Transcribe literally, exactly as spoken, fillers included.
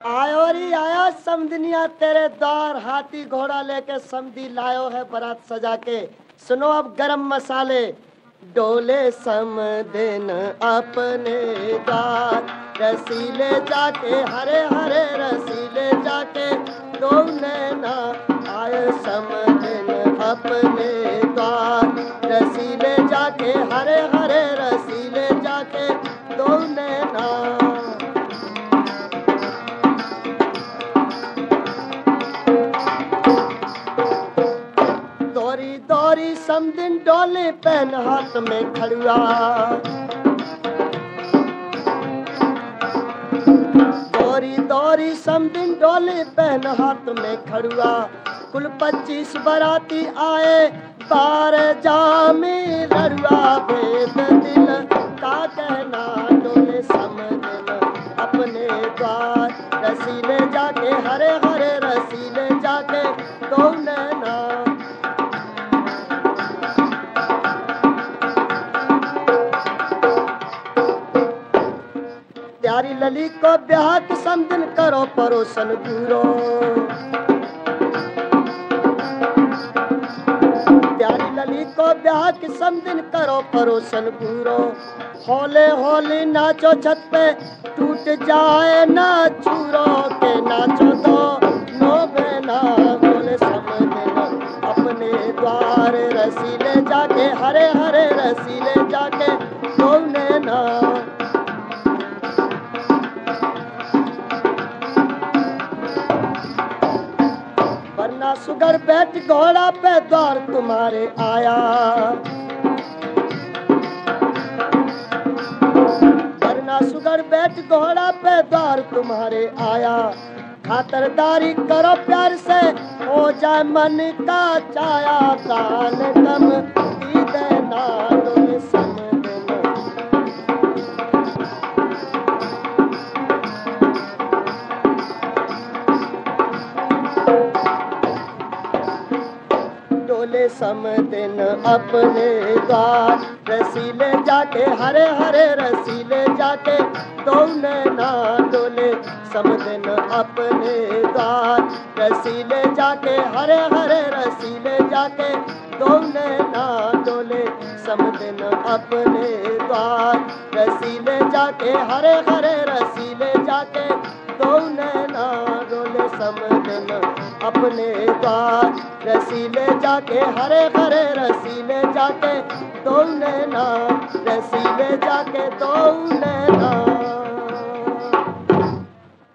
आयो री आयो समदनिया तेरे द्वार, हाथी घोड़ा लेके समधी लायो है बारात सजा के। सुनो अब गरम मसाले। डोले समदिन अपने द्वार, रसीले जाके हरे हरे रसीले जाके, दो नैना आए समदिन अपने द्वार, रसीले जाके हरे हरे रसीले जाके, दो नैना। दौरी दौरी समदिन डोले पहन हाथ में खड़ुआ, दौरी दौरी समदिन डोले पहन हाथ में खड़ुआ। कुल पच्चीस बराती आए बार जामी लड़ुआ, भेद दिल का कहना डोले समदिन अपने द्वार, रसीले जाके हरे हरे रसीले जाके, दो नैना। प्यारी लली को ब्याह के समदिन करो परोसन गुरो, प्यारी लली को ब्याह के समदिन करो परोसन गुरो। होले होली नाचो छत पे टूट जाए ना चूरो, के नाचो दो नो बहना बोले समदिन अपने द्वार, रसीले जाके हरे हरे रसीले जाके, दो नैना। वरना सुगर बैठ घोड़ा पे द्वार तुम्हारे आया, वरना सुगर बैठ घोड़ा पे द्वार तुम्हारे आया। खातरदारी करो प्यार से हो जाए मन का चाया, दान कम दी देना डोले समदिन। डोले समदिन अपने द्वार, रसीले जाके हरे हरे रसीले जाके, दो नैना डोले समदिन अपने द्वार, रसीले जाके हरे हरे रसीले जाके, दो नैना डोले समदिन अपने द्वार, रसीले जाके हरे हरे रसीले जाके, दो नैना डोले समदिन अपने द्वार, रसीले जाके हरे हरे रसीले जाके, दो नैना रसीले जाके, दो नैना।